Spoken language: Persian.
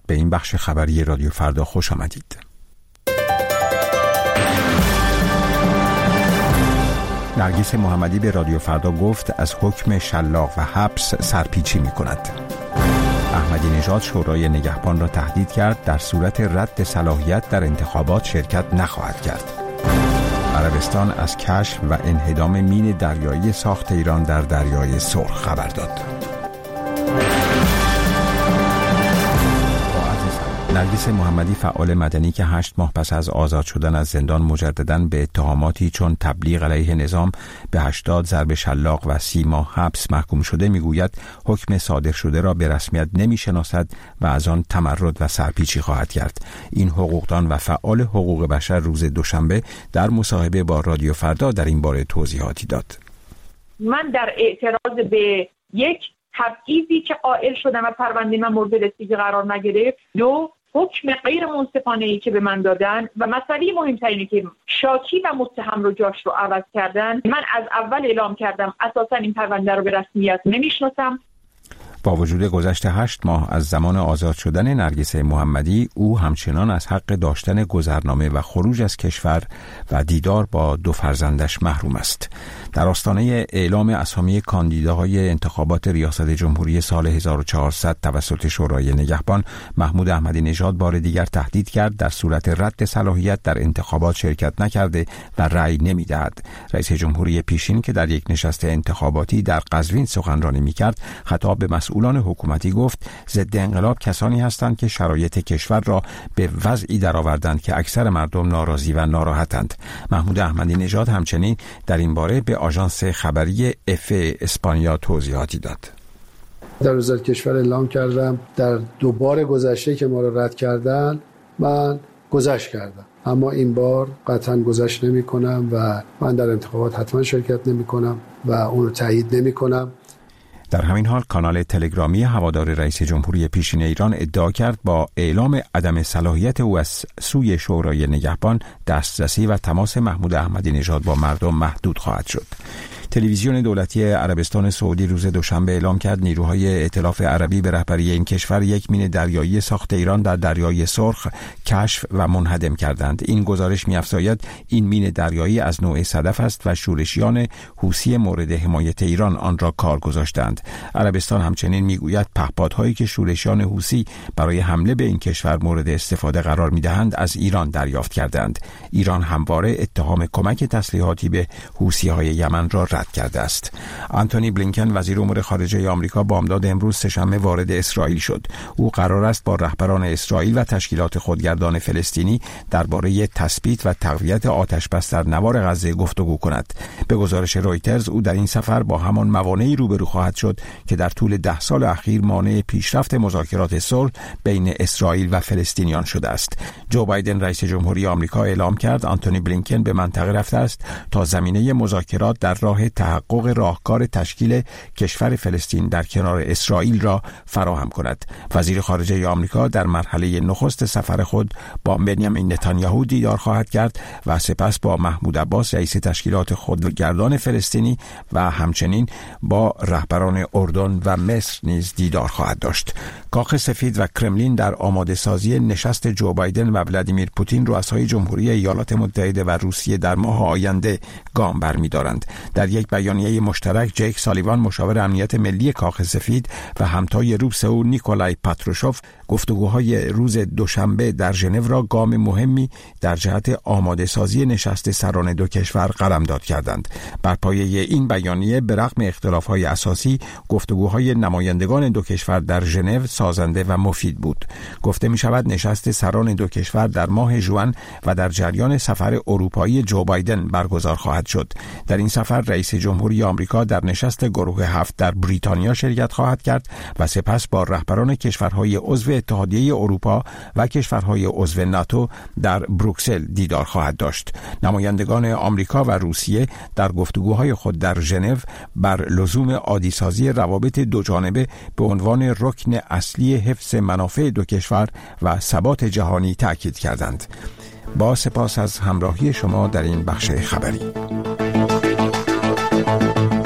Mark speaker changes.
Speaker 1: به این بخش خبری رادیو فردا خوش آمدید. نرگس محمدی به رادیو فردا گفت از حکم شلاق و حبس سرپیچی می کند. احمدی نژاد شورای نگهبان را تهدید کرد در صورت رد صلاحیت در انتخابات شرکت نخواهد کرد. عربستان از کشف و انهدام مین دریایی ساخت ایران در دریای سرخ خبر داد. نرگس محمدی فعال مدنی که 8 ماه پس از آزاد شدن از زندان مجدداً به اتهاماتی چون تبلیغ علیه نظام به 80 ضرب شلاق و 30 ماه حبس محکوم شده میگوید حکم صادر شده را به رسمیت نمیشناسد و از آن تمرد و سرپیچی خواهد کرد. این حقوقدان و فعال حقوق بشر روز دوشنبه در مصاحبه با رادیو فردا در این باره توضیحاتی داد.
Speaker 2: من در اعتراض به یک تبعیضی که قائل شدم و پرونده من مورد رسیدگی قرار نگرفت، دو حکم غیر منصفانه‌ای که به من دادن و مسئله مهمترینی که شاکی و متهم رو جاش رو عوض کردن. من از اول اعلام کردم اساساً این پرونده رو به رسمیت نمیشناسم.
Speaker 1: با وجود گذشت 8 ماه از زمان آزاد شدن نرگس محمدی، او همچنان از حق داشتن گذرنامه و خروج از کشور و دیدار با 2 فرزندش محروم است. در آستانه اعلام اسامی کاندیداهای انتخابات ریاست جمهوری سال 1400 توسط شورای نگهبان، محمود احمدی نژاد بار دیگر تهدید کرد در صورت رد صلاحیت در انتخابات شرکت نکرده و رأی نمی‌دهد. رئیس جمهوری پیشین که در یک نشست انتخاباتی در قزوین سخنرانی می‌کرد، خطاب به مسئولان حکومتی گفت ضد انقلاب کسانی هستند که شرایط کشور را به وضعی درآوردند که اکثر مردم ناراضی و ناراحتند. محمود احمدی نژاد همچنین در این باره به آژانس خبری اف اسپانیا توضیحاتی داد.
Speaker 3: در وزارت کشور اعلام کردم در 2 بار گذشته که ما را رد کردن من گذشت کردم، اما این بار قطعا گذشت نمی کنم و من در انتخابات حتما شرکت نمی کنم و اون رو تایید نمی کنم.
Speaker 1: در همین حال کانال تلگرامی هوادار رئیس جمهوری پیشین ایران ادعا کرد با اعلام عدم صلاحیت او از سوی شورای نگهبان دسترسی و تماس محمود احمدی نژاد با مردم محدود خواهد شد. تلویزیون دولتی عربستان سعودی روز دوشنبه اعلام کرد نیروهای ائتلاف عربی به رهبری این کشور یک مین دریایی ساخت ایران در دریای سرخ کشف و منهدم کردند. این گزارش می‌افزاید این مین دریایی از نوع صدف است و شورشیان حوثی مورد حمایت ایران آن را کار گذاشتند. عربستان همچنین میگوید پهپادهایی که شورشیان حوثی برای حمله به این کشور مورد استفاده قرار می‌دهند از ایران دریافت کردند. ایران همواره اتهام کمک تسلیحاتی به حوثی‌های یمن را رد کرده است. آنتونی بلینکن وزیر امور خارجه آمریکا بامداد امروز سه‌شنبه وارد اسرائیل شد. او قرار است با رهبران اسرائیل و تشکیلات خودگردان فلسطینی درباره تثبیت و تقویت آتش‌بس در نوار غزه گفتگو کند. به گزارش رویترز او در این سفر با همان موانعی روبرو خواهد شد که در طول 10 سال اخیر مانع پیشرفت مذاکرات صلح بین اسرائیل و فلسطینیان شده است. جو بایدن رئیس جمهوری آمریکا اعلام کرد آنتونی بلینکن به منطقه رفته است تا زمینه مذاکرات در راه تحقق راهکار تشکیل کشور فلسطین در کنار اسرائیل را فراهم کند. وزیر خارجه آمریکا در مرحله نخست سفر خود با بنیامین نتانیاهو دیدار خواهد کرد و سپس با محمود عباس رئیس تشکیلات خودگردان فلسطینی و همچنین با رهبران اردن و مصر نیز دیدار خواهد داشت. کاخ سفید و کرملین در آماده سازی نشست جو بایدن و ولادیمیر پوتین رؤسای جمهوری ایالات متحده و روسیه در ماه آینده گام برمی‌دارند. در یک بیانیه مشترک جیک سالیوان مشاور امنیت ملی کاخ سفید و همتای روس او نیکولای پاتروشوف گفتگوهای روز دوشنبه در ژنو را گام مهمی در جهت آماده سازی نشست سران 2 کشور قلمداد کردند. بر پایه این بیانیه به رغم اختلاف‌های اساسی گفتگوهای نمایندگان 2 کشور در ژنو سازنده و مفید بود. گفته می‌شود نشست سران 2 کشور در ماه ژوئن و در جریان سفر اروپایی جو بایدن برگزار خواهد شد. در این سفر رئیس جمهوری آمریکا در نشست گروه 7 در بریتانیا شرکت خواهد کرد و سپس با رهبران کشورهای عضو اتحادیه اروپا و کشورهای عضو ناتو در بروکسل دیدار خواهد داشت. نمایندگان آمریکا و روسیه در گفتگوهای خود در ژنو بر لزوم عادی‌سازی روابط دوجانبه به عنوان رکن اصلی حفظ منافع 2 کشور و ثبات جهانی تاکید کردند. با سپاس از همراهی شما در این بخش خبری.